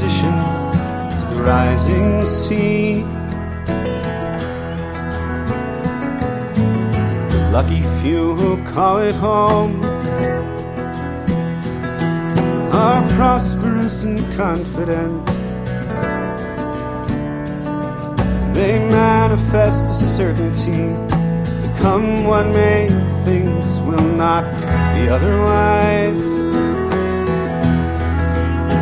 opposition to the rising sea. The lucky few who call it home are prosperous and confident. They manifest a certainty that come what may, things will not be otherwise.